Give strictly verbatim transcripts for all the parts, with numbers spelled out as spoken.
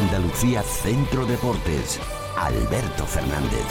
Andalucía Centro Deportes, Alberto Fernández.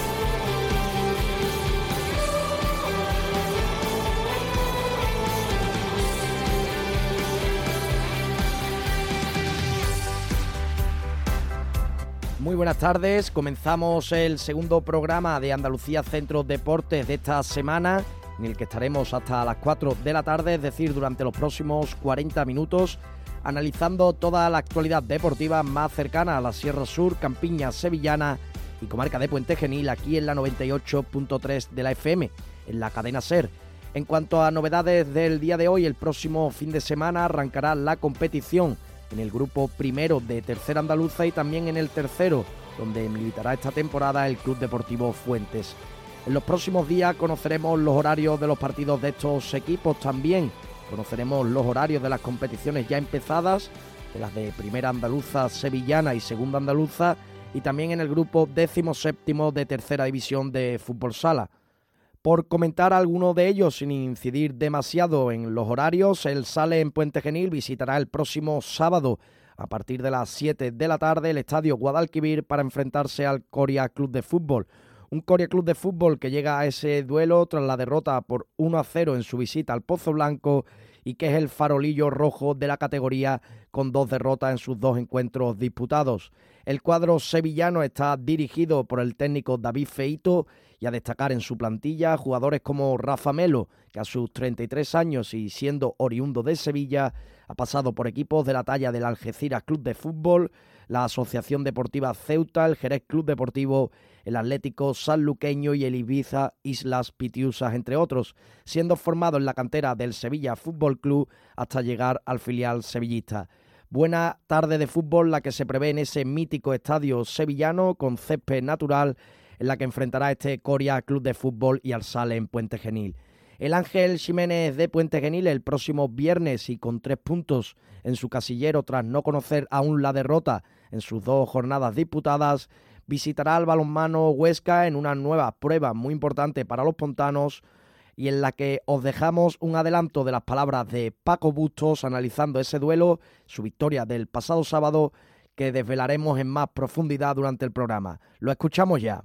Muy buenas tardes, comenzamos el segundo programa de Andalucía Centro Deportes de esta semana, en el que estaremos hasta las cuatro de la tarde, es decir, durante los próximos cuarenta minutos, analizando toda la actualidad deportiva más cercana a la Sierra Sur, campiña sevillana y comarca de Puente Genil, aquí en la noventa y ocho punto tres de la F M, en la cadena SER. En cuanto a novedades del día de hoy, el próximo fin de semana arrancará la competición en el grupo primero de Tercera Andaluza y también en el tercero, donde militará esta temporada el Club Deportivo Fuentes. En los próximos días conoceremos los horarios de los partidos de estos equipos, también conoceremos los horarios de las competiciones ya empezadas, de las de Primera Andaluza, Sevillana y Segunda Andaluza, y también en el grupo décimo séptimo de Tercera División de Fútbol Sala. Por comentar alguno de ellos sin incidir demasiado en los horarios, el Sale en Puente Genil visitará el próximo sábado a partir de las siete de la tarde el Estadio Guadalquivir para enfrentarse al Coria Club de Fútbol. Un Coria Club de Fútbol que llega a ese duelo tras la derrota por uno a cero en su visita al Pozo Blanco y que es el farolillo rojo de la categoría con dos derrotas en sus dos encuentros disputados. El cuadro sevillano está dirigido por el técnico David Feito y a destacar en su plantilla jugadores como Rafa Melo, que a sus treinta y tres años y siendo oriundo de Sevilla, ha pasado por equipos de la talla del Algeciras Club de Fútbol, la Asociación Deportiva Ceuta, el Jerez Club Deportivo, el Atlético Sanluqueño y el Ibiza Islas Pitiusas, entre otros, siendo formado en la cantera del Sevilla Fútbol Club hasta llegar al filial sevillista. Buena tarde de fútbol la que se prevé en ese mítico estadio sevillano con césped natural, en la que enfrentará este Coria Club de Fútbol y al Sale en Puente Genil. El Ángel Ximénez de Puente Genil el próximo viernes y con tres puntos en su casillero tras no conocer aún la derrota en sus dos jornadas disputadas, visitará al balonmano Huesca en una nueva prueba muy importante para los pontanos y en la que os dejamos un adelanto de las palabras de Paco Bustos analizando ese duelo, su victoria del pasado sábado, que desvelaremos en más profundidad durante el programa. Lo escuchamos ya.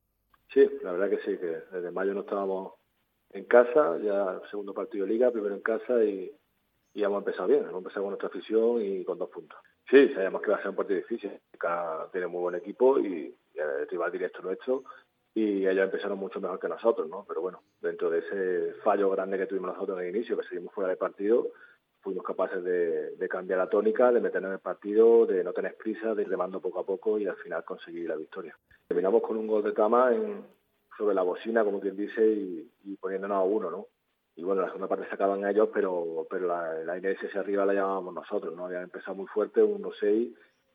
Sí, la verdad que sí, que desde mayo no estábamos en casa, ya segundo partido de Liga, primero en casa y, y hemos empezado bien, hemos empezado con nuestra afición y con dos puntos. Sí, sabemos que va a ser un partido difícil, Liga tiene muy buen equipo y, y el rival directo nuestro y ellos empezaron mucho mejor que nosotros, ¿no? Pero bueno, dentro de ese fallo grande que tuvimos nosotros en el inicio, que seguimos fuera del partido, fuimos capaces de, de cambiar la tónica, de meternos en el partido, de no tener prisa, de ir remando poco a poco y al final conseguir la victoria. Terminamos con un gol de Tama en, sobre la bocina, como quien dice, y, y poniéndonos a uno, ¿no? Y bueno, la segunda parte sacaban ellos, pero pero la, la inercia hacia arriba la llamábamos nosotros, ¿no? Habían empezado muy fuerte, uno seis,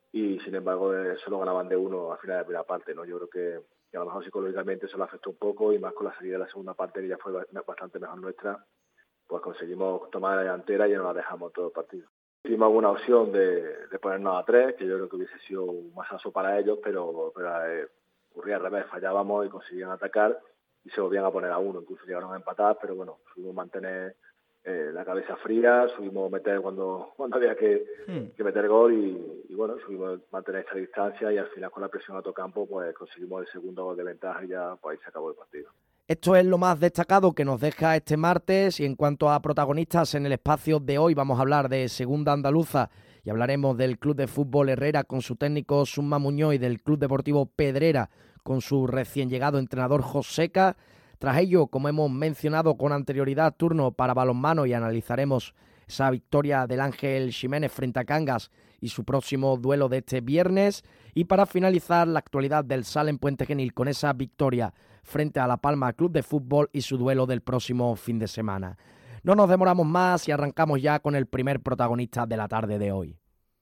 y sin embargo solo ganaban de uno al final de la primera parte, ¿no? Yo creo que, que a lo mejor psicológicamente eso lo afectó un poco y más con la salida de la segunda parte, que ya fue bastante mejor nuestra, pues conseguimos tomar la delantera y ya no la dejamos todo el partido. Tuvimos alguna opción de, de ponernos a tres, que yo creo que hubiese sido un masazo para ellos, pero, pero eh, ocurría al revés, fallábamos y conseguían atacar y se volvían a poner a uno, incluso llegaron a empatar, pero bueno, subimos mantener eh, la cabeza fría, subimos meter cuando cuando había que, hmm. que meter gol y, y bueno, subimos mantener esta distancia y al final con la presión a todo campo pues conseguimos el segundo gol de ventaja y ya pues ahí se acabó el partido. Esto es lo más destacado que nos deja este martes y en cuanto a protagonistas en el espacio de hoy vamos a hablar de Segunda Andaluza y hablaremos del Club de Fútbol Herrera con su técnico Summa Muñoz y del Club Deportivo Pedrera con su recién llegado entrenador Joseca. Tras ello, como hemos mencionado con anterioridad, turno para balonmano y analizaremos esa victoria del Ángel Ximénez frente a Cangas y su próximo duelo de este viernes. Y para finalizar, la actualidad del Sale en Puente Genil con esa victoria frente a La Palma Club de Fútbol y su duelo del próximo fin de semana. No nos demoramos más y arrancamos ya con el primer protagonista de la tarde de hoy.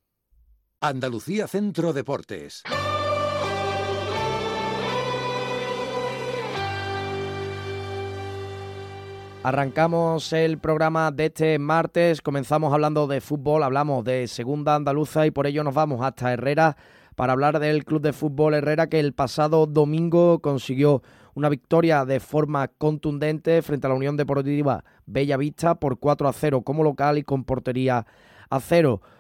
Andalucía Centro Deportes. Arrancamos el programa de este martes, comenzamos hablando de fútbol, hablamos de Segunda Andaluza y por ello nos vamos hasta Herrera para hablar del Club de Fútbol Herrera que el pasado domingo consiguió una victoria de forma contundente frente a la Unión Deportiva Bellavista por cuatro a cero como local y con portería a cero.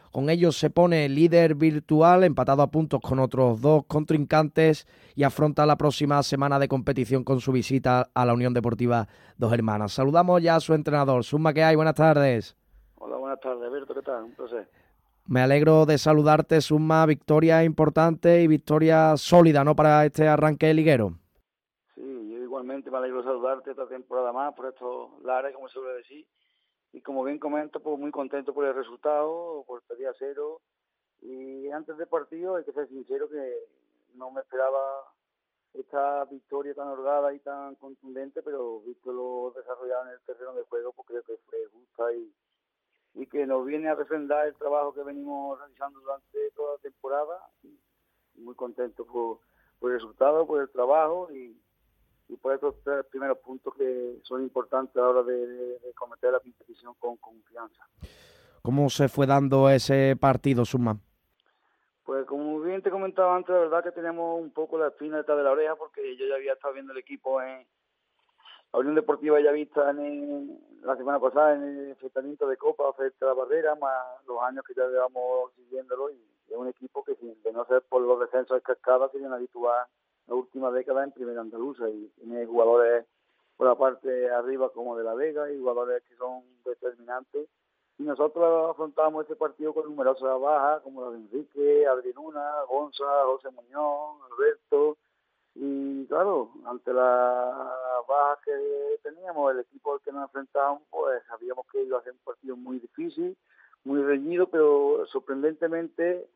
Con ello se pone líder virtual, empatado a puntos con otros dos contrincantes y afronta la próxima semana de competición con su visita a la Unión Deportiva Dos Hermanas. Saludamos ya a su entrenador. Susma, ¿qué hay? Buenas tardes. Hola, buenas tardes, Alberto, ¿qué tal? Un placer. Me alegro de saludarte, Susma. Victoria importante y victoria sólida, ¿no?, para este arranque liguero. Sí, yo igualmente me alegro de saludarte esta temporada más por estos lares, como se suele decir. Y como bien comento, pues muy contento por el resultado, por el día cero. Y antes del partido, hay que ser sincero que no me esperaba esta victoria tan holgada y tan contundente, pero visto lo desarrollado en el terreno de juego, pues creo que fue justa y, y que nos viene a refrendar el trabajo que venimos realizando durante toda la temporada. Y muy contento por, por el resultado, por el trabajo y y por estos tres primeros puntos que son importantes a la hora de, de, de cometer la competición con confianza. ¿Cómo se fue dando ese partido, Susma? Pues como bien te comentaba antes, la verdad que teníamos un poco la espina detrás de la oreja porque yo ya había estado viendo el equipo en la Unión Deportiva Bellavista en el, la semana pasada en el enfrentamiento de Copa frente a la Barrera, más los años que ya llevamos siguiéndolo, y es un equipo que sin de no ser por los descensos de cascada serían habitual la última década en Primera Andaluza, y tiene jugadores por la parte de arriba como de La Vega y jugadores que son determinantes, y nosotros afrontamos este partido con numerosas bajas como la de Enrique, Adri Luna, Gonza, José Muñoz, Alberto, y claro, ante las bajas que teníamos, el equipo al que nos enfrentábamos, pues sabíamos que iba a ser un partido muy difícil, muy reñido, pero sorprendentemente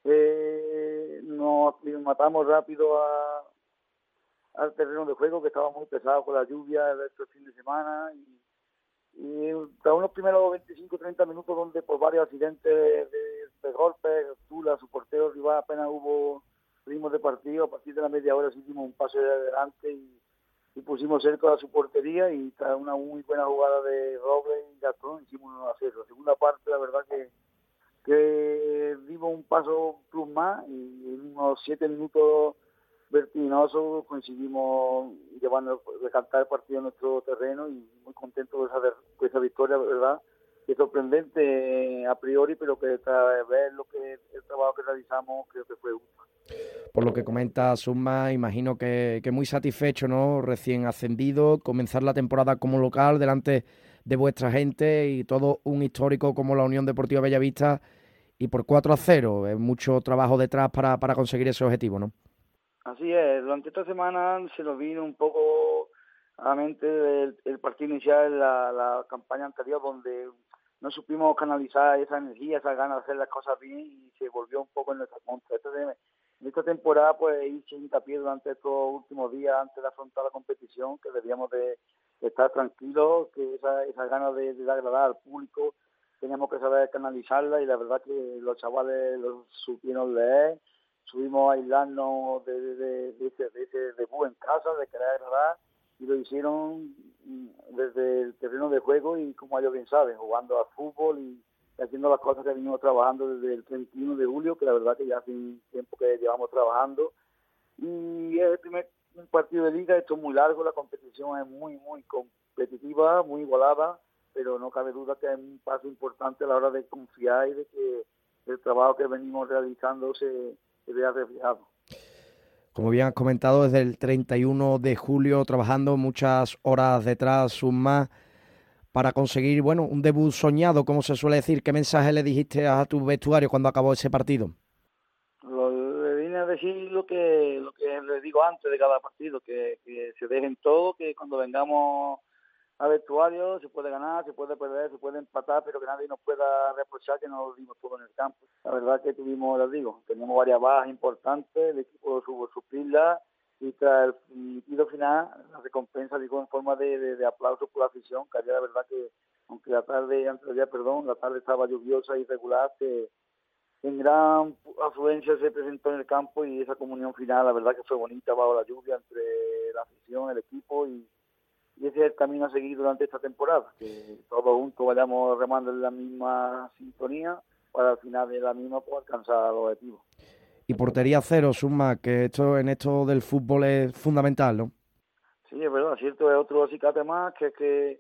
Eh, nos matamos rápido a, al terreno de juego, que estaba muy pesado con la lluvia de este fin de semana, y, y tras unos primeros veinticinco a treinta minutos donde por varios accidentes de, de golpes, Tula, su portero rival, apenas hubo ritmo de partido. A partir de la media hora hicimos un paso de adelante y, y pusimos cerca a su portería, y tras una muy buena jugada de Robles y Gastón hicimos uno a cero. La segunda parte, la verdad que que dimos un paso plus más, y en unos siete minutos vertiginosos conseguimos llevando, recantar el partido en nuestro terreno, y muy contento de esa, de esa victoria, ¿verdad? Que es sorprendente a priori, pero que tras ver lo que el trabajo que realizamos creo que fue justo. Por lo que comenta Susma, imagino que, que muy satisfecho, ¿no? Recién ascendido, comenzar la temporada como local delante de vuestra gente y todo un histórico como la Unión Deportiva Bellavista, y por cuatro a cero, es mucho trabajo detrás para, para conseguir ese objetivo, ¿no? Así es, durante esta semana se nos vino un poco a la mente el, el partido inicial, la, la campaña anterior, donde no supimos canalizar esa energía, esa ganas de hacer las cosas bien, y se volvió un poco en nuestra contra. Entonces, en esta temporada pues hice hincapié durante estos últimos días antes de afrontar la competición que debíamos de, de estar tranquilos, que esa, esa ganas de, de agradar al público teníamos que saber canalizarla, y la verdad que los chavales lo supieron leer. Subimos a aislarnos de, de, de, de ese, de ese debut en casa, de querer agradar, y lo hicieron desde el terreno de juego y, como ellos bien saben, jugando al fútbol y haciendo las cosas que venimos trabajando desde el treinta y uno de julio, que la verdad que ya hace un tiempo que llevamos trabajando. Y es el primer partido de liga, esto es muy largo, la competición es muy, muy competitiva, muy igualada, pero no cabe duda que es un paso importante a la hora de confiar y de que el trabajo que venimos realizando se, se vea reflejado. Como bien has comentado, desde el treinta y uno de julio trabajando muchas horas detrás, Susma, para conseguir, bueno, un debut soñado, como se suele decir. ¿Qué mensaje le dijiste a tu vestuario cuando acabó ese partido? Lo, le vine a decir lo que lo que les digo antes de cada partido, que, que se dejen todo, que cuando vengamos a vestuario se puede ganar, se puede perder, se puede empatar, pero que nadie nos pueda reprochar que no lo dimos todo en el campo. La verdad que tuvimos, les digo, teníamos varias bajas importantes, el equipo supo suplirlas, y tras el tiro final, la recompensa, digo, en forma de, de, de aplauso por la afición, que ayer la verdad que, aunque la tarde, antes de ayer, perdón, la tarde estaba lluviosa y irregular, que en gran afluencia se presentó en el campo, y esa comunión final, la verdad que fue bonita bajo la lluvia entre la afición, el equipo, y Y ese es el camino a seguir durante esta temporada, que todos juntos vayamos remando en la misma sintonía para al final de la misma poder alcanzar los objetivos. Y portería cero, Susma, que esto en esto del fútbol es fundamental, ¿no? Sí, es verdad, cierto, es otro acicate más, que es que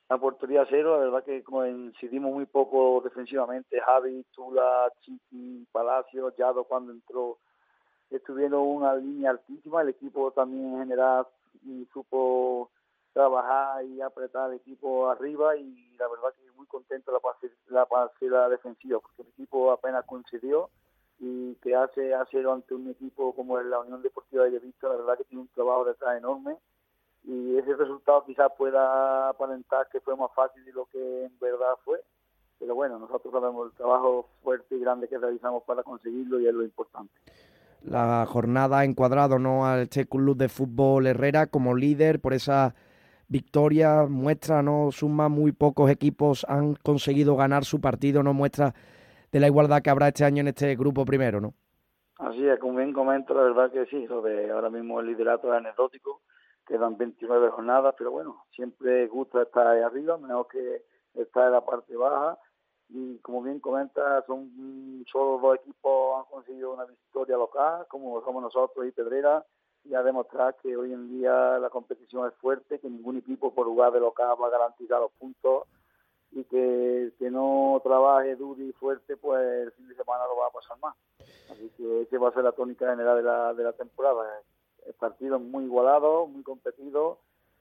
la portería cero. La verdad que coincidimos muy poco defensivamente. Javi, Tula, Chiqui, Palacio, Yado cuando entró estuvieron una línea altísima. El equipo también en general y supo trabajar y apretar al equipo arriba, y la verdad que muy contento la parte la parcela defensiva, porque el equipo apenas coincidió, y que hace a cero ante un equipo como la Unión Deportiva de Bellavista, la verdad que tiene un trabajo detrás enorme, y ese resultado quizás pueda aparentar que fue más fácil de lo que en verdad fue, pero bueno, nosotros sabemos el trabajo fuerte y grande que realizamos para conseguirlo, y es lo importante. La jornada ha encuadrado, ¿no?, al este Club de Fútbol Herrera como líder por esa victoria. Muestra, ¿no?, Suma, muy pocos equipos han conseguido ganar su partido, ¿no?, muestra de la igualdad que habrá este año en este grupo primero, ¿no? Así es, como bien comento, la verdad que sí, lo de ahora mismo el liderato es anecdótico, quedan veintinueve jornadas, pero bueno, siempre gusta estar ahí arriba, mejor que estar en la parte baja. Y como bien comenta, son solo dos equipos han conseguido una victoria local, como somos nosotros y Pedrera, y a demostrar que hoy en día la competición es fuerte, que ningún equipo por lugar de local va a garantizar los puntos, y que el que no trabaje duro y fuerte, pues el fin de semana lo va a pasar más. Así que esa va a ser la tónica general de la, de la temporada. El partido es muy igualado, muy competido,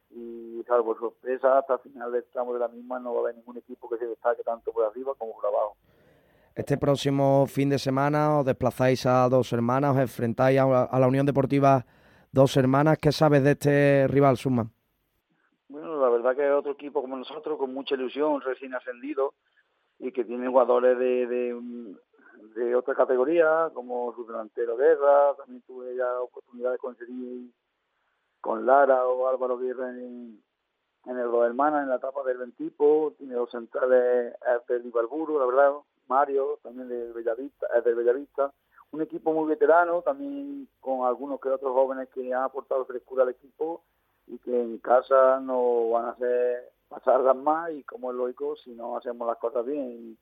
y salvo sorpresa, hasta el final del tramo de la misma no va a haber ningún equipo que se destaque tanto por arriba como por abajo. Este próximo fin de semana os desplazáis a Dos Hermanas, os enfrentáis a, a la Unión Deportiva Dos Hermanas. ¿Qué sabes de este rival, Suma? Bueno, la verdad que es otro equipo como nosotros, con mucha ilusión, recién ascendido, y que tiene jugadores de, de, de otra categoría, como su delantero Guerra. También tuve ya la oportunidad de conseguir con Lara o Álvaro Guerra en, en el Dos Hermanas, en la etapa del Ventipo. Tiene dos centrales del Ibarburu, la verdad, Mario, también de Bellavista, es del Bellavista. Un equipo muy veterano, también con algunos que otros jóvenes que han aportado frescura al equipo, y que en casa nos van a hacer pasarlas más, y como es lógico, si no hacemos las cosas bien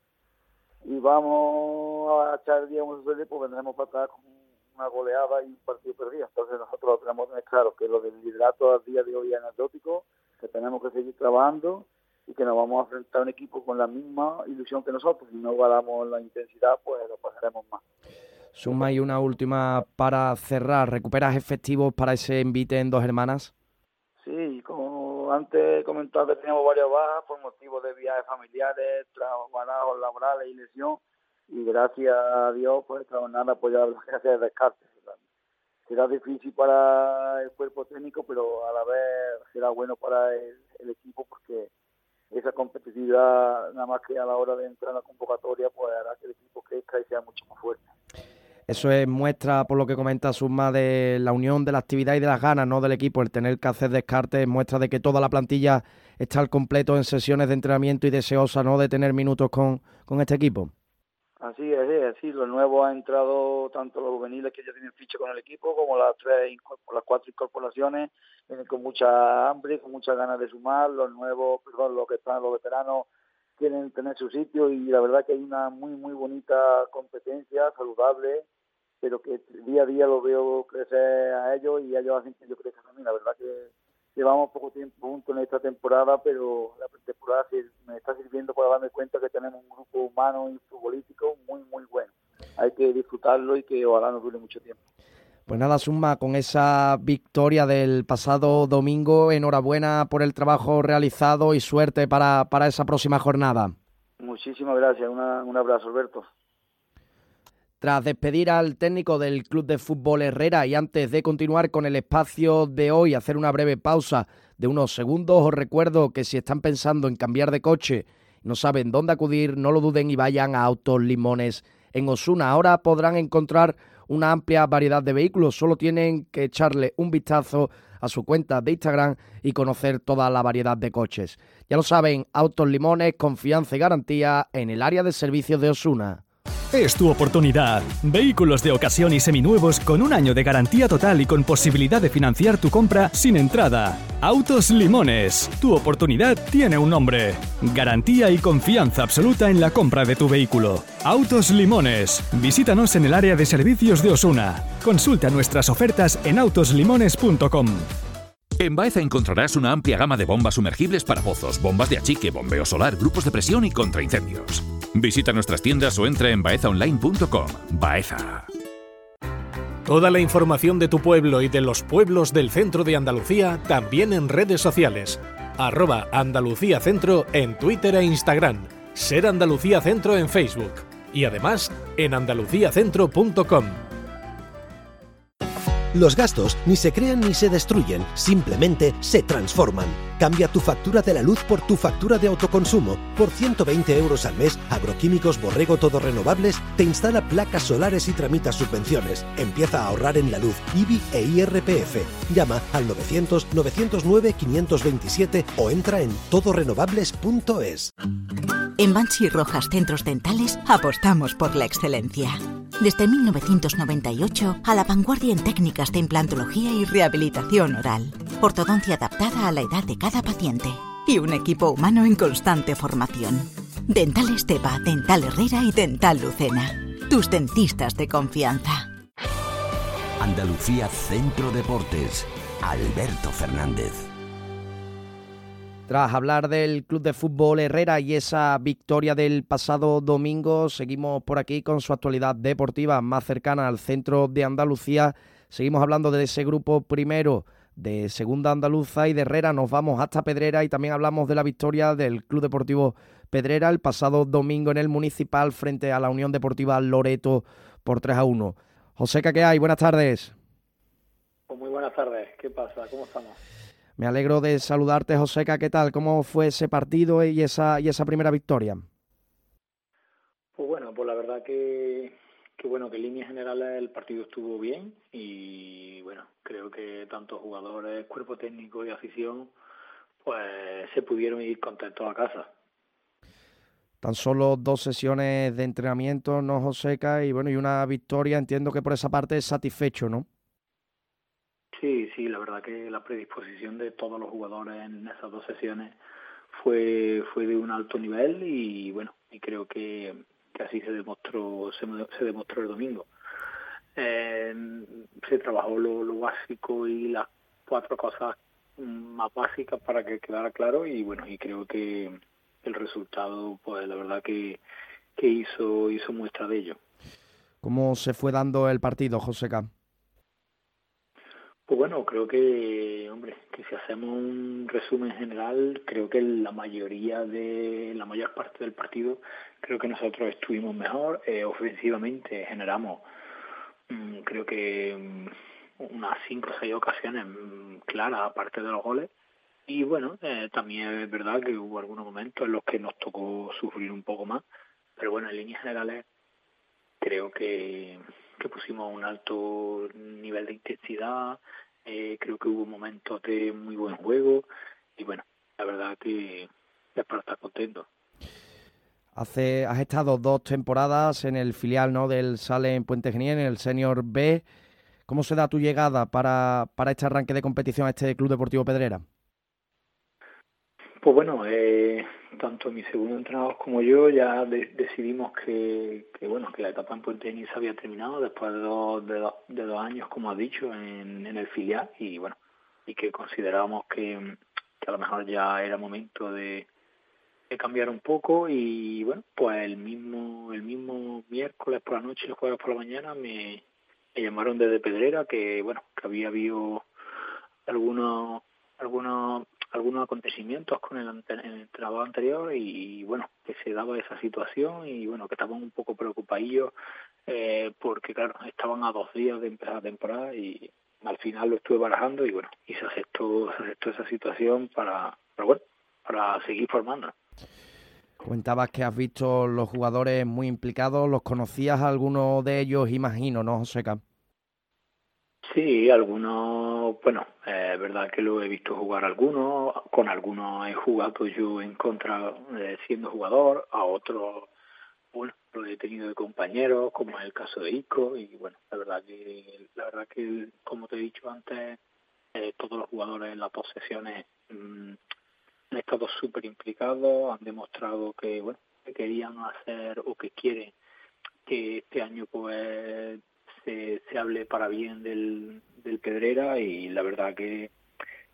y, y vamos a echar el día como sucede, pues vendremos para atrás con una goleada y un partido perdido. Entonces nosotros lo tenemos que tener claro, que lo del liderato al día de hoy es anecdótico, que tenemos que seguir trabajando, y que nos vamos a enfrentar a un equipo con la misma ilusión que nosotros. Si no guardamos la intensidad, pues lo pasaremos más. Suma, y una última para cerrar. ¿Recuperas efectivos para ese envite en Dos Hermanas? Sí, como antes comentaba, que teníamos varias bajas por motivos de viajes familiares, trabajos laborales y lesión, y gracias a Dios, pues esta jornada pues ya lo que hace es descarte. Será difícil para el cuerpo técnico, pero a la vez será bueno para el, el equipo, porque esa competitividad, nada más que a la hora de entrar en la convocatoria, pues hará que el equipo crezca y sea mucho más fuerte. Eso es muestra, por lo que comenta Suma, de la unión, de la actividad y de las ganas, ¿no?, del equipo. El tener que hacer descartes muestra de que toda la plantilla está al completo en sesiones de entrenamiento y deseosa, ¿no?, de tener minutos con, con este equipo. Así es, es así. Los nuevos han entrado, tanto los juveniles que ya tienen ficha con el equipo, como las tres, las cuatro incorporaciones, vienen con mucha hambre, con muchas ganas de sumar. Los nuevos, perdón, los que están, los veteranos, quieren tener su sitio, y la verdad que hay una muy, muy bonita competencia, saludable, pero que día a día lo veo crecer a ellos, y ellos hacen que yo crezca también. La verdad que llevamos poco tiempo juntos en esta temporada, pero la temporada me está sirviendo para darme cuenta que tenemos un grupo humano y futbolístico muy, muy bueno. Hay que disfrutarlo, y que ojalá nos dure mucho tiempo. Pues nada, Suma, con esa victoria del pasado domingo, enhorabuena por el trabajo realizado y suerte para, para esa próxima jornada. Muchísimas gracias, una, un abrazo, Alberto. Tras despedir al técnico del Club de Fútbol Herrera, y antes de continuar con el espacio de hoy, hacer una breve pausa de unos segundos, os recuerdo que si están pensando en cambiar de coche y no saben dónde acudir, no lo duden y vayan a Autos Limones en Osuna. Ahora podrán encontrar una amplia variedad de vehículos, solo tienen que echarle un vistazo a su cuenta de Instagram y conocer toda la variedad de coches. Ya lo saben, Autos Limones, confianza y garantía en el área de servicios de Osuna. Es tu oportunidad. Vehículos de ocasión y seminuevos con un año de garantía total y con posibilidad de financiar tu compra sin entrada. Autos Limones. Tu oportunidad tiene un nombre. Garantía y confianza absoluta en la compra de tu vehículo. Autos Limones. Visítanos en el área de servicios de Osuna. Consulta nuestras ofertas en autos limones punto com. En Baeza encontrarás una amplia gama de bombas sumergibles para pozos, bombas de achique, bombeo solar, grupos de presión y contraincendios. Visita nuestras tiendas o entra en baeza online punto com. Baeza. Toda la información de tu pueblo y de los pueblos del centro de Andalucía también en redes sociales. Arroba Andalucía Centro en Twitter e Instagram. Ser Andalucía Centro en Facebook. Y además en andalucía centro punto com. Los gastos ni se crean ni se destruyen, simplemente se transforman. Cambia tu factura de la luz por tu factura de autoconsumo. Por ciento veinte euros al mes, Agroquímicos Borrego Todo Renovables te instala placas solares y tramita subvenciones. Empieza a ahorrar en la luz, I B I e I R P F. Llama al novecientos, novecientos nueve, quinientos veintisiete o entra en todo renovables punto es. En Banchi Rojas Centros Dentales apostamos por la excelencia. Desde mil novecientos noventa y ocho, a la vanguardia en técnicas de implantología y rehabilitación oral. Ortodoncia adaptada a la edad de cada paciente. Y un equipo humano en constante formación. Dental Estepa, Dental Herrera y Dental Lucena. Tus dentistas de confianza. Andalucía Centro Deportes. Alberto Fernández. Tras hablar del Club de Fútbol Herrera y esa victoria del pasado domingo, seguimos por aquí con su actualidad deportiva más cercana al centro de Andalucía. Seguimos hablando de ese grupo primero de Segunda Andaluza y de Herrera. Nos vamos hasta Pedrera y también hablamos de la victoria del Club Deportivo Pedrera el pasado domingo en el Municipal frente a la Unión Deportiva Loreto por tres a uno. Joseca, ¿qué hay? Buenas tardes. Pues muy buenas tardes. ¿Qué pasa? ¿Cómo estamos? Me alegro de saludarte, Joseca. ¿Qué tal? ¿Cómo fue ese partido y esa y esa primera victoria? Pues bueno, pues la verdad que, que bueno, que en líneas generales el partido estuvo bien y bueno, creo que tanto jugadores, cuerpo técnico y afición, pues se pudieron ir contentos a casa. Tan solo dos sesiones de entrenamiento, ¿no, Joseca? Y bueno, y una victoria, entiendo que por esa parte es satisfecho, ¿no? Sí, sí, la verdad que la predisposición de todos los jugadores en esas dos sesiones fue fue de un alto nivel y bueno, y creo que, que así se demostró se, se demostró el domingo. Eh, se trabajó lo, lo básico y las cuatro cosas más básicas para que quedara claro y bueno, y creo que el resultado, pues la verdad que, que hizo hizo muestra de ello. ¿Cómo se fue dando el partido, Joseca? Pues bueno, creo que, hombre, que si hacemos un resumen general, creo que la mayoría de, la mayor parte del partido, creo que nosotros estuvimos mejor, eh, ofensivamente generamos, mmm, creo que mmm, unas cinco o seis ocasiones mmm, claras, aparte de los goles, y bueno, eh, también es verdad que hubo algunos momentos en los que nos tocó sufrir un poco más, pero bueno, en líneas generales creo que, que pusimos un alto nivel de intensidad, eh, creo que hubo momentos de muy buen juego y bueno, la verdad que es para estar contento. Hace, has estado dos temporadas en el filial, ¿no?, del Sale en Puente Genil, en el Senior B. ¿Cómo se da tu llegada para, para este arranque de competición a este Club Deportivo Pedrera? Pues bueno, eh, tanto mi segundo entrenador como yo ya de, decidimos que, que bueno que la etapa en Puente Genil se había terminado después de dos, de, dos, de dos años, como has dicho, en, en el filial y bueno, y que considerábamos que, que a lo mejor ya era momento de, de cambiar un poco y bueno, pues el mismo el mismo miércoles por la noche, el jueves por la mañana me, me llamaron desde Pedrera que bueno que había habido algunos algunos algunos acontecimientos con el, el entrenador anterior y bueno, que se daba esa situación y bueno, que estaban un poco preocupadillos eh, porque claro, estaban a dos días de empezar la temporada y al final lo estuve barajando y bueno, y se aceptó, se aceptó esa situación para, para bueno, para seguir formando. Comentabas que has visto los jugadores muy implicados, ¿los conocías a alguno de ellos, imagino, no, Joseca? Sí, algunos, bueno, es eh, verdad que lo he visto jugar algunos, con algunos he jugado yo en contra eh, siendo jugador, a otros, bueno, lo he tenido de compañeros, como es el caso de Isco, y bueno, la verdad que, la verdad que como te he dicho antes, eh, todos los jugadores en las dos sesiones mmm, han estado súper implicados, han demostrado que, bueno, que querían hacer o que quieren que este año pues se, se hable para bien del, del Pedrera y la verdad que,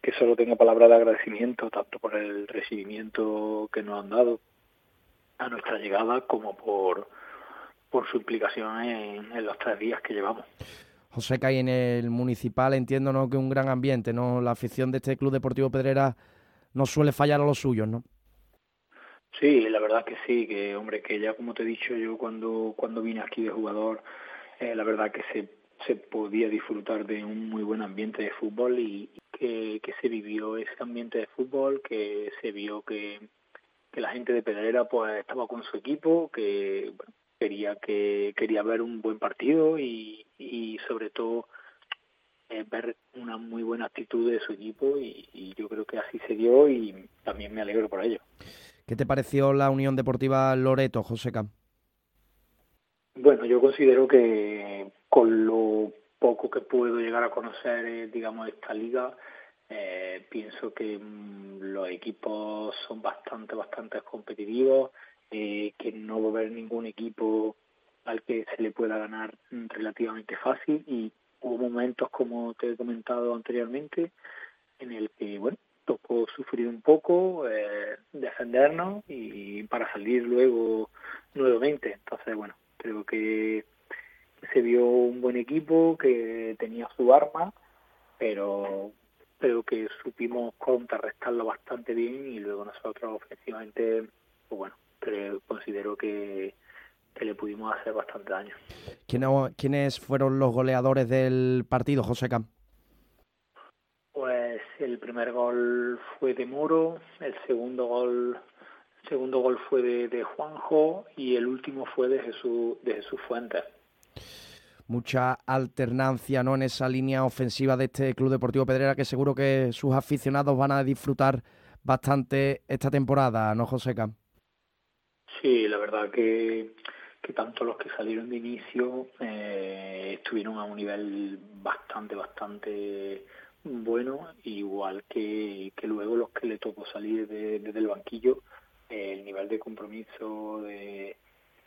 que solo tengo palabras de agradecimiento, tanto por el recibimiento que nos han dado a nuestra llegada como por, por su implicación en, en los tres días que llevamos. José, que hay en el municipal, entiendo, ¿no?, que un gran ambiente, ¿no? La afición de este Club Deportivo Pedrera no suele fallar a los suyos, ¿no? Sí, la verdad que sí, que hombre, que ya como te he dicho yo cuando cuando vine aquí de jugador, eh, la verdad que se se podía disfrutar de un muy buen ambiente de fútbol y que, que se vivió ese ambiente de fútbol, que se vio que, que la gente de Pedrera pues estaba con su equipo, que bueno, quería que quería ver un buen partido y, y sobre todo eh, ver una muy buena actitud de su equipo y, y yo creo que así se dio y también me alegro por ello. ¿Qué te pareció la Unión Deportiva Loreto, José Camp? Bueno, yo considero que con lo poco que puedo llegar a conocer, eh, digamos, esta liga, eh, pienso que mmm, los equipos son bastante, bastante competitivos, eh, que no va a haber ningún equipo al que se le pueda ganar relativamente fácil y hubo momentos, como te he comentado anteriormente, en el que, bueno, tocó sufrir un poco, eh, defendernos y para salir luego nuevamente. Entonces, bueno, creo que se vio un buen equipo que tenía su arma, pero pero que supimos contrarrestarlo bastante bien y luego nosotros ofensivamente, pues bueno, creo, considero que, que le pudimos hacer bastante daño. ¿Quiénes fueron los goleadores del partido, José Camp? Pues el primer gol fue de Moro, el segundo gol el segundo gol fue de, de Juanjo y el último fue de Jesús de Jesús Fuentes. Mucha alternancia, ¿no?, en esa línea ofensiva de este Club Deportivo Pedrera, que seguro que sus aficionados van a disfrutar bastante esta temporada, ¿no, José Camp? Sí, la verdad que, que tanto los que salieron de inicio eh, estuvieron a un nivel bastante, bastante bueno, igual que, que luego los que le tocó salir de, desde el banquillo, eh, el nivel de compromiso, de,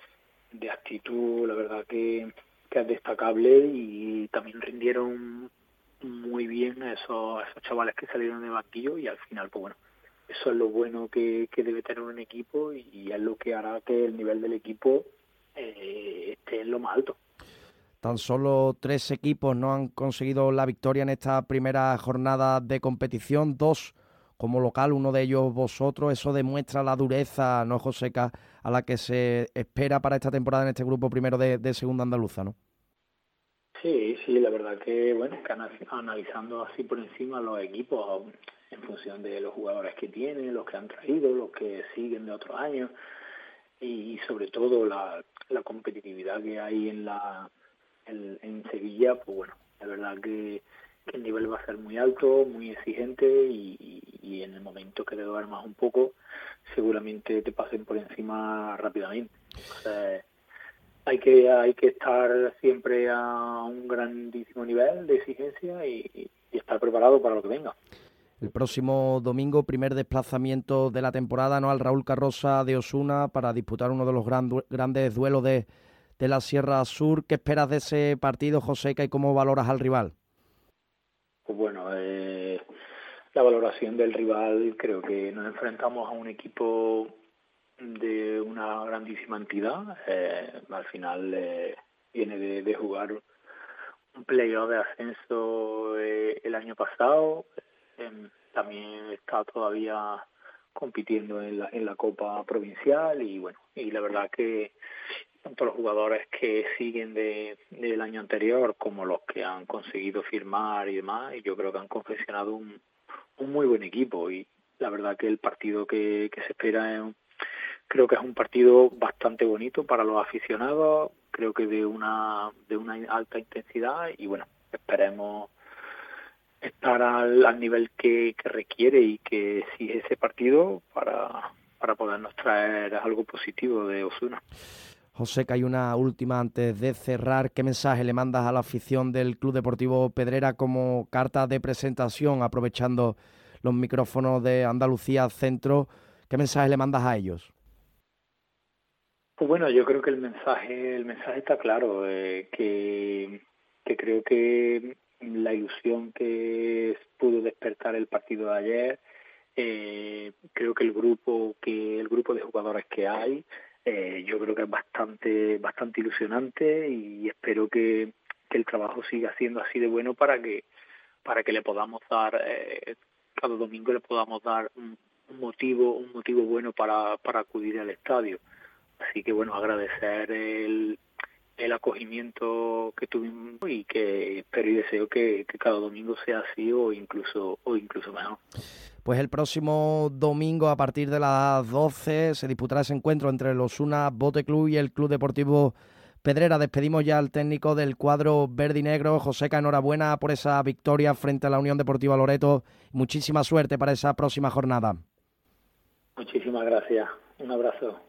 de actitud, la verdad que, que es destacable y también rindieron muy bien a esos, a esos chavales que salieron de banquillo y al final, pues bueno, eso es lo bueno que, que debe tener un equipo y es lo que hará que el nivel del equipo eh, esté en lo más alto. Tan solo tres equipos no han conseguido la victoria en esta primera jornada de competición, dos como local, uno de ellos vosotros. Eso demuestra la dureza, ¿no, Joseca?, a la que se espera para esta temporada en este grupo primero de, de Segunda Andaluza, ¿no? Sí, sí, la verdad que, bueno, que analizando así por encima los equipos en función de los jugadores que tienen, los que han traído, los que siguen de otros años y sobre todo la, la competitividad que hay en la en, en Sevilla, pues bueno, la verdad que, que el nivel va a ser muy alto, muy exigente y, y, y en el momento que le duermas un poco, seguramente te pasen por encima rápidamente. O sea, hay que hay que estar siempre a un grandísimo nivel de exigencia y, y estar preparado para lo que venga. El próximo domingo, primer desplazamiento de la temporada, ¿no?, al Raúl Carroza de Osuna para disputar uno de los gran, grandes duelos de, de la Sierra Sur. ¿Qué esperas de ese partido, Joseca, y cómo valoras al rival? Pues bueno, eh, la valoración del rival, creo que nos enfrentamos a un equipo de una grandísima entidad. Eh, al final eh, viene de, de jugar un playoff de ascenso eh, el año pasado. Eh, también está todavía compitiendo en la, en la Copa Provincial y bueno, y la verdad que tanto los jugadores que siguen de, del año anterior como los que han conseguido firmar y demás, y yo creo que han confeccionado un, un muy buen equipo y la verdad que el partido que, que se espera es un, creo que es un partido bastante bonito para los aficionados, creo que de una de una alta intensidad y bueno, esperemos estar al, al nivel que, que requiere y que exige ese partido para, para podernos traer algo positivo de Osuna. José, que hay una última antes de cerrar. ¿Qué mensaje le mandas a la afición del Club Deportivo Pedrera como carta de presentación, aprovechando los micrófonos de Andalucía Centro? ¿Qué mensaje le mandas a ellos? Pues bueno, yo creo que el mensaje el mensaje está claro, eh, que, que creo que la ilusión que pudo pudo despertar el partido de ayer. Eh, creo que el grupo que el grupo de jugadores que hay, eh, yo creo que es bastante bastante ilusionante y espero que, que el trabajo siga siendo así de bueno para que para que le podamos dar eh, cada domingo le podamos dar un, un motivo un motivo bueno para para acudir al estadio. Así que bueno, agradecer el el acogimiento que tuvimos y que espero y deseo que, que cada domingo sea así o incluso o incluso mejor. Pues el próximo domingo a partir de las doce se disputará ese encuentro entre el Osuna Bote Club y el Club Deportivo Pedrera. Despedimos ya al técnico del cuadro verde y negro. Joseca, enhorabuena por esa victoria frente a la Unión Deportiva Loreto. Muchísima suerte para esa próxima jornada. Muchísimas gracias. Un abrazo.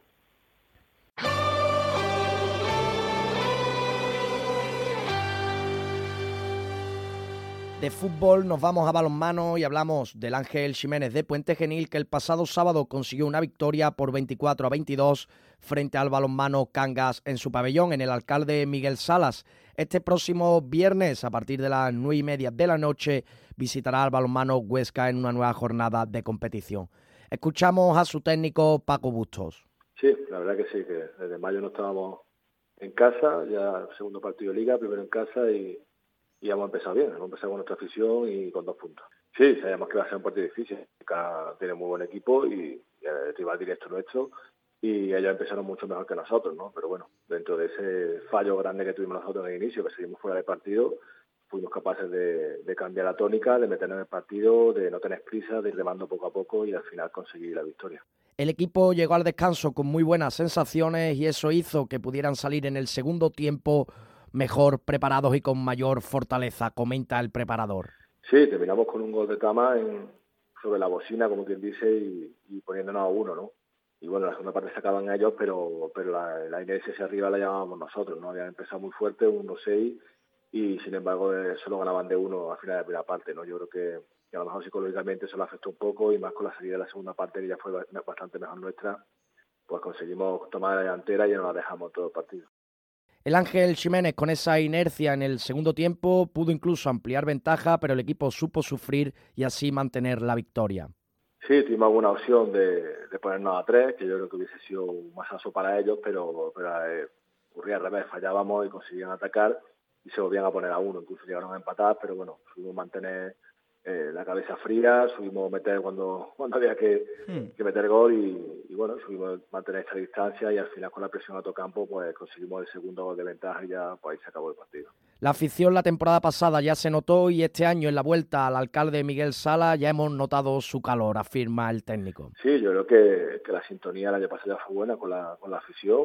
De fútbol nos vamos a balonmano y hablamos del Ángel Ximénez de Puente Genil, que el pasado sábado consiguió una victoria por veinticuatro a veintidós frente al balonmano Cangas en su pabellón, en el Alcalde Miguel Salas. Este próximo viernes, a partir de las nueve y media de la noche, visitará al balonmano Huesca en una nueva jornada de competición. Escuchamos a su técnico Paco Bustos. Sí, la verdad que sí, que desde mayo no estábamos en casa, ya segundo partido de liga, primero en casa y... y hemos empezado bien, hemos empezado con nuestra afición y con dos puntos. Sí, sabíamos que va a ser un partido difícil, Ca tiene muy buen equipo y, y el rival directo nuestro, y ellos empezaron mucho mejor que nosotros, ¿no? Pero bueno, dentro de ese fallo grande que tuvimos nosotros en el inicio, que seguimos fuera del partido, fuimos capaces de, de cambiar la tónica, de meternos en el partido, de no tener prisa, de ir remando poco a poco y al final conseguir la victoria. El equipo llegó al descanso con muy buenas sensaciones y eso hizo que pudieran salir en el segundo tiempo mejor preparados y con mayor fortaleza, comenta el preparador. Sí, terminamos con un gol de Tama en, sobre la bocina, como quien dice, y, y poniéndonos a uno, ¿no? Y bueno, la segunda parte sacaban ellos, pero pero la, la inercia hacia arriba la llamábamos nosotros, ¿no? Habían empezado muy fuerte, uno seis, y sin embargo eh, solo ganaban de uno al final de la primera parte, ¿no? Yo creo que, que a lo mejor psicológicamente eso lo afectó un poco, y más con la salida de la segunda parte, que ya fue bastante mejor nuestra, pues conseguimos tomar la delantera y ya no la dejamos todo el partido. El Ángel Ximénez, con esa inercia en el segundo tiempo, pudo incluso ampliar ventaja, pero el equipo supo sufrir y así mantener la victoria. Sí, tuvimos alguna opción de, de ponernos a tres, que yo creo que hubiese sido un masazo para ellos, pero, pero eh, ocurría al revés, fallábamos y conseguían atacar y se volvían a poner a uno, incluso llegaron a empatar, pero bueno, subimos mantener eh, la cabeza fría, subimos meter cuando cuando había que, hmm. que meter gol y, y bueno, subimos mantener esta distancia y al final con la presión a todo campo pues conseguimos el segundo gol de ventaja y ya pues ahí se acabó el partido. La afición la temporada pasada ya se notó y este año en la vuelta al Alcalde Miguel Sala ya hemos notado su calor, afirma el técnico. Sí, yo creo que, que la sintonía el año pasado ya fue buena con la con la afición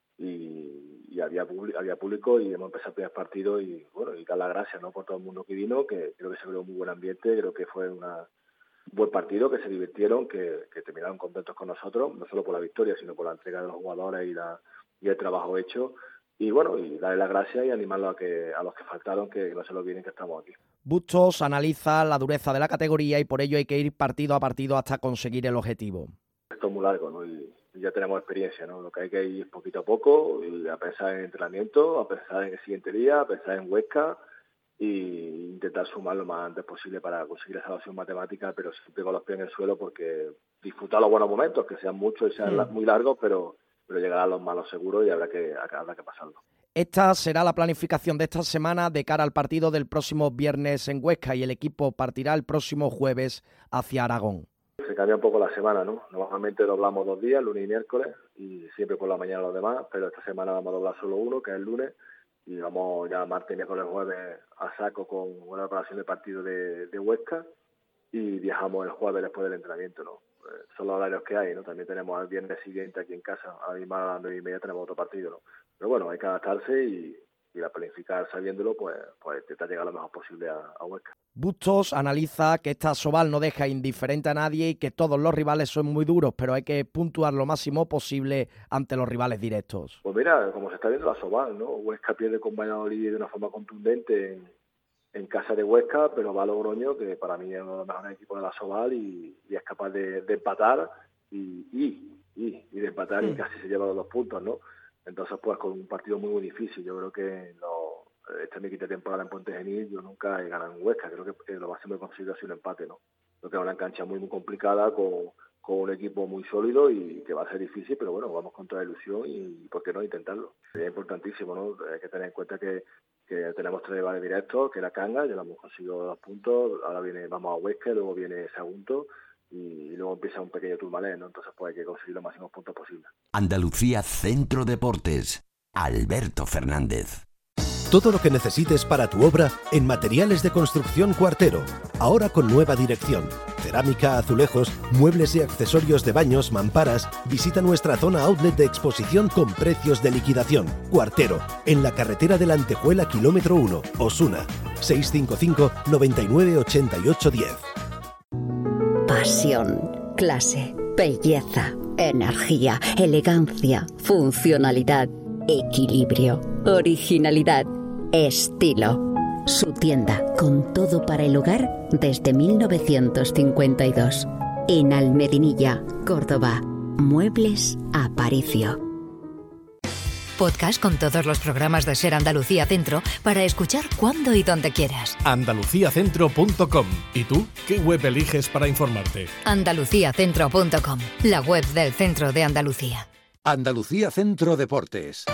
y, y había, había público y hemos empezado el primer partido y bueno, y dar las gracias, ¿no? Por todo el mundo que vino, que creo que se creó un muy buen ambiente, creo que fue una, un buen partido, que se divirtieron, que, que terminaron contentos con nosotros, no solo por la victoria, sino por la entrega de los jugadores y, la, y el trabajo hecho. Y bueno, y darle las gracias y animarlos a que a los que faltaron, que no se lo olviden que estamos aquí. Bustos analiza la dureza de la categoría y por ello hay que ir partido a partido hasta conseguir el objetivo. Esto es muy largo, ¿no? Y, y ya tenemos experiencia, ¿no? Lo que hay que ir poquito a poco, y a pensar en entrenamiento, a pensar en el siguiente día, a pensar en Huesca e intentar sumar lo más antes posible para conseguir esa salvación matemática, pero siempre con los pies en el suelo, porque disfrutar los buenos momentos, que sean muchos y sean mm. muy largos, pero pero llegarán los malos seguros y habrá que, habrá que pasarlo. Esta será la planificación de esta semana de cara al partido del próximo viernes en Huesca y el equipo partirá el próximo jueves hacia Aragón. Se cambia un poco la semana, ¿no? Normalmente doblamos dos días, lunes y miércoles, y siempre por la mañana los demás, pero esta semana vamos a doblar solo uno, que es el lunes, y vamos ya martes, miércoles, jueves a saco con una preparación de partido de, de Huesca y viajamos el jueves después del entrenamiento, ¿no? Son los horarios que hay, ¿no? También tenemos al viernes siguiente aquí en casa, además a las nueve y media tenemos otro partido, ¿no? Pero bueno, hay que adaptarse y, y la planificar sabiéndolo, pues, pues intentar llegar lo mejor posible a, a Huesca. Bustos analiza que esta Asobal no deja indiferente a nadie y que todos los rivales son muy duros, pero hay que puntuar lo máximo posible ante los rivales directos. Pues mira, como se está viendo la Asobal, ¿no? Huesca pierde con Valladolid de una forma contundente en, en casa de Huesca, pero va a Logroño, que para mí es uno de los mejores equipos de la Asobal y, y es capaz de, de empatar y, y, y, y de empatar mm. y casi se lleva los dos puntos, ¿no? Entonces, pues con un partido muy, muy difícil. Yo creo que no, este esta mi quinta temporada en Puente Genil, yo nunca he ganado en Huesca. Creo que lo máximo que he conseguido ha sido un empate, ¿no? Creo que es una cancha muy, muy complicada, con, con un equipo muy sólido y que va a ser difícil, pero bueno, vamos con toda ilusión y por qué no intentarlo. Sería importantísimo, ¿no? Hay que tener en cuenta que, que tenemos tres rivales directos, que la Cangas, ya lo hemos conseguido dos puntos, ahora viene vamos a Huesca, luego viene Sagunto y luego empieza un pequeño turmalén, ¿no? Entonces pues hay que conseguir los máximos puntos posibles. Andalucía Centro Deportes. Alberto Fernández. Todo lo que necesites para tu obra en Materiales de Construcción Cuartero. Ahora con nueva dirección. Cerámica, azulejos, muebles y accesorios de baños, mamparas. Visita nuestra zona outlet de exposición con precios de liquidación. Cuartero, en la carretera de la Antejuela, kilómetro uno, Osuna. seis cinco cinco, noventa y nueve, ochenta y ocho, diez. Pasión, clase, belleza, energía, elegancia, funcionalidad, equilibrio, originalidad, estilo. Su tienda con todo para el hogar desde mil novecientos cincuenta y dos. En Almedinilla, Córdoba. Muebles Aparicio. Podcast con todos los programas de Ser Andalucía Centro para escuchar cuando y donde quieras. andalucía centro punto com. ¿Y tú qué web eliges para informarte? andalucía centro punto com, la web del Centro de Andalucía. Andalucía Centro Deportes.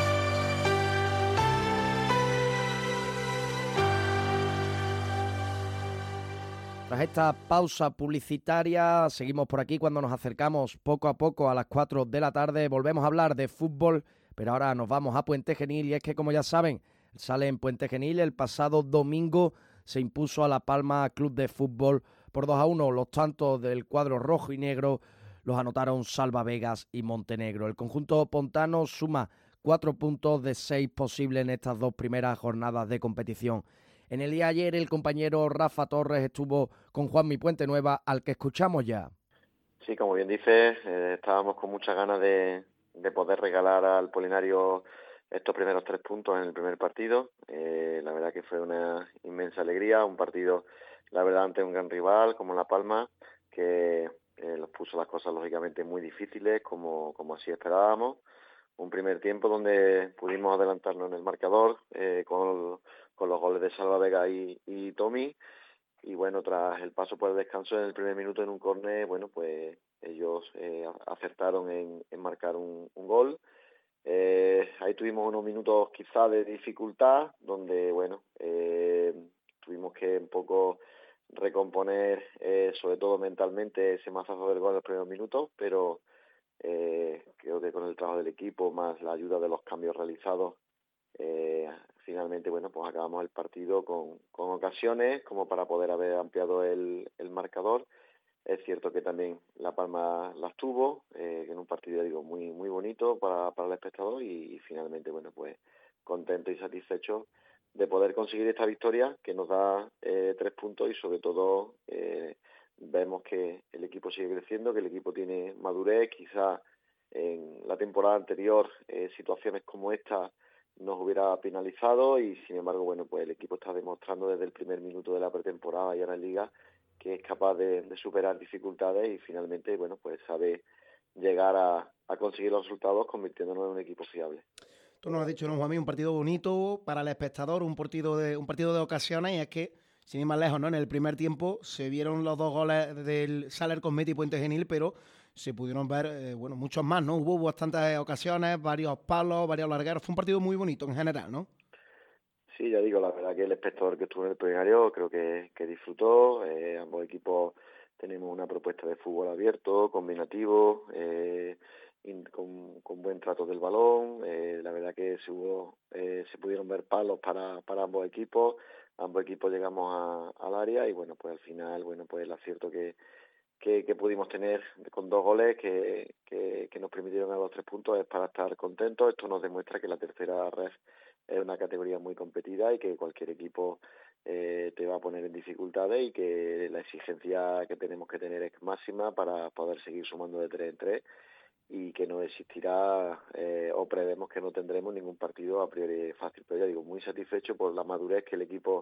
Tras esta pausa publicitaria, seguimos por aquí cuando nos acercamos poco a poco a las cuatro de la tarde. Volvemos a hablar de fútbol, pero ahora nos vamos a Puente Genil y es que, como ya saben, sale en Puente Genil. El pasado domingo se impuso a La Palma Club de Fútbol por dos a uno. Los tantos del cuadro rojo y negro los anotaron Salva Vegas y Montenegro. El conjunto pontano suma cuatro puntos de seis posibles en estas dos primeras jornadas de competición. En el día de ayer el compañero Rafa Torres estuvo con Juanmi Puentenueva, al que escuchamos ya. Sí, como bien dices, eh, estábamos con muchas ganas de, de poder regalar al Polinario estos primeros tres puntos en el primer partido. Eh, la verdad que fue una inmensa alegría, un partido, la verdad, ante un gran rival como La Palma, que eh, nos puso las cosas lógicamente muy difíciles, como, como así esperábamos. Un primer tiempo donde pudimos adelantarnos en el marcador eh, con, con los goles de Salva Vega y, y Tommy. Y bueno, tras el paso por el descanso en el primer minuto en un córner, bueno, pues ellos eh, acertaron en, en marcar un, un gol. Eh, ahí tuvimos unos minutos quizá de dificultad, donde bueno, eh, tuvimos que un poco recomponer, eh, sobre todo mentalmente, ese mazazo del gol en los primeros minutos, pero Eh, creo que con el trabajo del equipo más la ayuda de los cambios realizados, eh, finalmente bueno pues acabamos el partido con, con ocasiones como para poder haber ampliado el, el marcador. Es cierto que también La Palma las tuvo, eh, en un partido digo muy muy bonito para, para el espectador y, y finalmente bueno pues contento y satisfecho de poder conseguir esta victoria que nos da eh, tres puntos y sobre todo eh, vemos que el equipo sigue creciendo, que el equipo tiene madurez. Quizá en la temporada anterior eh, situaciones como esta nos hubiera penalizado y sin embargo bueno pues el equipo está demostrando desde el primer minuto de la pretemporada y ahora en Liga que es capaz de, de superar dificultades y finalmente bueno pues sabe llegar a, a conseguir los resultados convirtiéndonos en un equipo fiable. Tú nos has dicho, ¿no, Juanmi? Un partido bonito para el espectador, un partido de un partido de ocasiones, y es que sin ir más lejos, ¿no? En el primer tiempo se vieron los dos goles del Saler Cosmeti y Puente Genil, pero se pudieron ver, eh, bueno, muchos más, ¿no? Hubo bastantes ocasiones, varios palos, varios largueros. Fue un partido muy bonito en general, ¿no? Sí, ya digo, la verdad que el espectador que estuvo en el plenario creo que, que disfrutó. Eh, ambos equipos tenemos una propuesta de fútbol abierto, combinativo, eh, con, con buen trato del balón. Eh, la verdad que se, hubo, eh, se pudieron ver palos para, para ambos equipos. Ambos equipos llegamos a, al área y bueno, pues al final, bueno, pues el acierto que, que, que pudimos tener con dos goles que, que, que nos permitieron a los tres puntos es para estar contentos. Esto nos demuestra que la tercera ref es una categoría muy competida y que cualquier equipo eh, te va a poner en dificultades y que la exigencia que tenemos que tener es máxima para poder seguir sumando de tres en tres y que no existirá eh, o prevemos que no tendremos ningún partido a priori fácil. Pero ya digo, muy satisfecho por la madurez que el equipo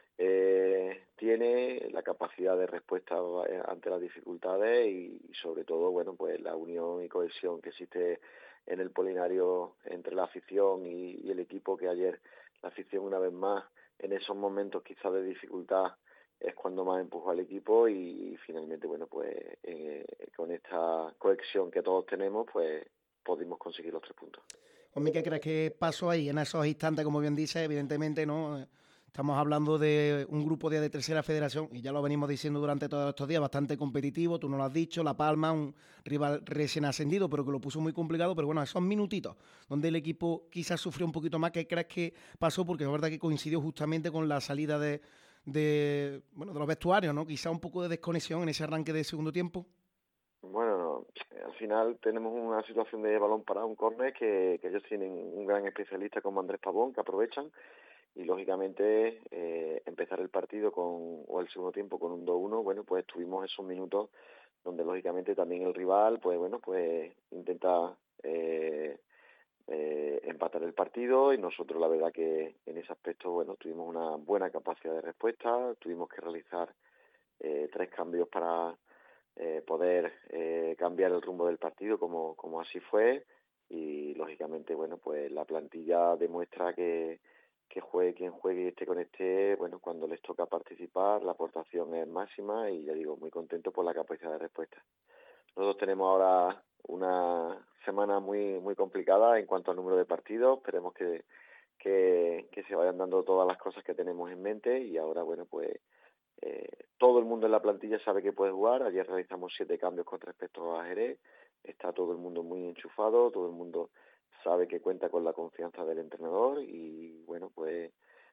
eh, tiene, la capacidad de respuesta ante las dificultades y, y sobre todo, bueno, pues la unión y cohesión que existe en el Polinario entre la afición y, y el equipo, que ayer la afición una vez más en esos momentos quizás de dificultad es cuando más empujó al equipo y, y finalmente, bueno, pues eh, con esta cohesión que todos tenemos, pues pudimos conseguir los tres puntos. Juanmi, ¿qué crees que pasó ahí en esos instantes? Como bien dice, evidentemente, ¿no? Estamos hablando de un grupo de, de tercera federación, y ya lo venimos diciendo durante todos estos días, bastante competitivo, tú no lo has dicho, La Palma, un rival recién ascendido, pero que lo puso muy complicado, pero bueno, esos minutitos donde el equipo quizás sufrió un poquito más, ¿qué crees que pasó? Porque es verdad que coincidió justamente con la salida de, de, bueno, de los vestuarios, ¿no? Quizá un poco de desconexión en ese arranque de segundo tiempo. Bueno, no, al final tenemos una situación de balón parado, un córner, que, que ellos tienen un gran especialista como Andrés Pavón, que aprovechan, y lógicamente eh, empezar el partido con o el segundo tiempo con un dos uno, bueno, pues tuvimos esos minutos donde lógicamente también el rival, pues bueno, pues intenta eh, eh, empatar el partido, y nosotros la verdad que en ese aspecto, bueno, tuvimos una buena capacidad de respuesta, tuvimos que realizar eh, tres cambios para eh, poder eh, cambiar el rumbo del partido, como, como así fue, y lógicamente, bueno, pues la plantilla demuestra que que juegue quien juegue y esté con este, bueno, cuando les toca participar, la aportación es máxima, y ya digo, muy contento por la capacidad de respuesta. Nosotros tenemos ahora una semana muy muy complicada en cuanto al número de partidos, esperemos que, que, que se vayan dando todas las cosas que tenemos en mente, y ahora, bueno, pues eh, todo el mundo en la plantilla sabe que puede jugar. Ayer realizamos siete cambios con respecto a Jerez, está todo el mundo muy enchufado, todo el mundo sabe que cuenta con la confianza del entrenador, y bueno, pues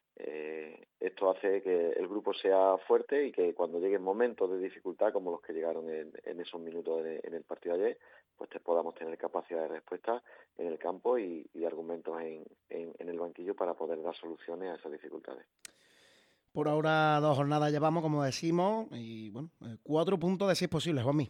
eh, esto hace que el grupo sea fuerte y que cuando lleguen momentos de dificultad como los que llegaron en, en esos minutos en, en el partido de ayer, pues te podamos tener capacidad de respuesta en el campo y, y argumentos en, en, en el banquillo para poder dar soluciones a esas dificultades. Por ahora dos jornadas llevamos, como decimos, y bueno, cuatro puntos de seis posibles, Juanmi.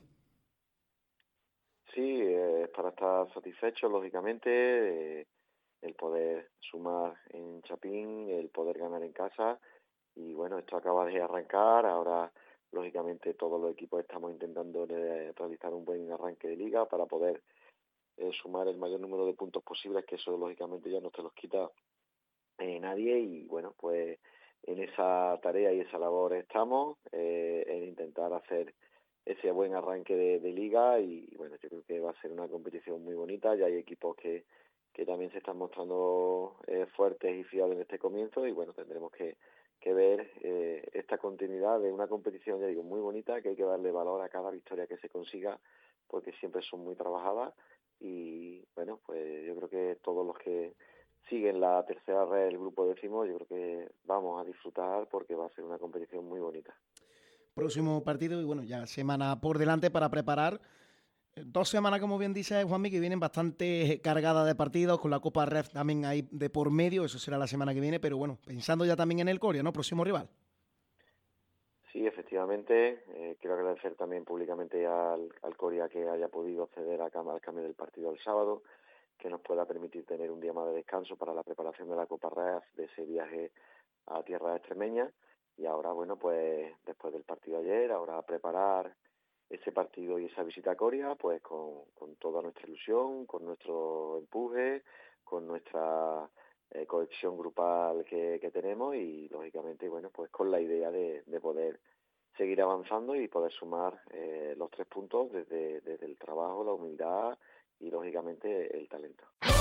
Sí, eh, es para estar satisfechos, lógicamente, eh, el poder sumar en Chapín, el poder ganar en casa, y bueno, esto acaba de arrancar. Ahora, lógicamente, todos los equipos estamos intentando eh, realizar un buen arranque de liga para poder eh, sumar el mayor número de puntos posibles, que eso lógicamente ya no te los quita eh, nadie, y bueno, pues en esa tarea y esa labor estamos, eh, en intentar hacer ese buen arranque de, de liga, y bueno, yo creo que va a ser una competición muy bonita. Ya hay equipos que, que también se están mostrando eh, fuertes y fiables en este comienzo, y bueno, tendremos que, que ver eh, esta continuidad de una competición, ya digo, muy bonita, que hay que darle valor a cada victoria que se consiga, porque siempre son muy trabajadas, y bueno, pues yo creo que todos los que siguen la tercera red del grupo décimo, yo creo que vamos a disfrutar, porque va a ser una competición muy bonita. Próximo partido, y bueno, ya semana por delante para preparar. Dos semanas, como bien dice Juanmi, que vienen bastante cargadas de partidos, con la Copa Ref también ahí de por medio, eso será la semana que viene, pero bueno, pensando ya también en el Coria, ¿no? Próximo rival. Sí, efectivamente, eh, quiero agradecer también públicamente al, al Coria que haya podido acceder a, al cambio del partido del sábado, que nos pueda permitir tener un día más de descanso para la preparación de la Copa Ref, de ese viaje a tierra extremeña. Y ahora, bueno, pues después del partido de ayer, ahora preparar ese partido y esa visita a Coria, pues con, con toda nuestra ilusión, con nuestro empuje, con nuestra eh, cohesión grupal que, que tenemos, y lógicamente, bueno, pues con la idea de, de poder seguir avanzando y poder sumar eh, los tres puntos desde, desde el trabajo, la humildad y lógicamente el talento.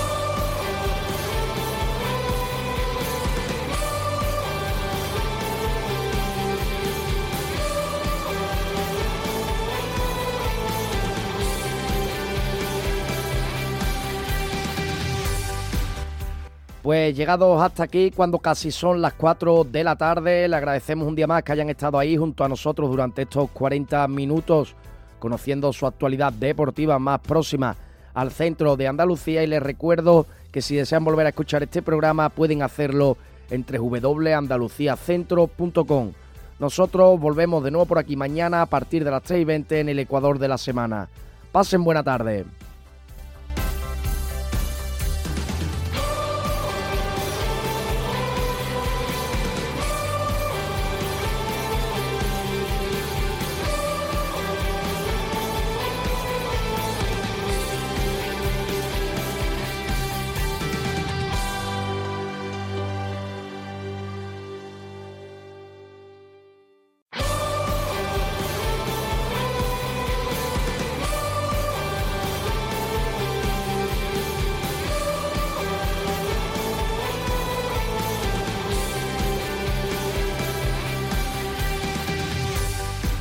Pues llegados hasta aquí, cuando casi son las cuatro de la tarde, le agradecemos un día más que hayan estado ahí junto a nosotros durante estos cuarenta minutos, conociendo su actualidad deportiva más próxima al centro de Andalucía, y les recuerdo que si desean volver a escuchar este programa pueden hacerlo en doble u doble u doble punto andalucía centro punto com. Nosotros volvemos de nuevo por aquí mañana a partir de las tres y veinte en el Ecuador de la semana. Pasen buena tarde.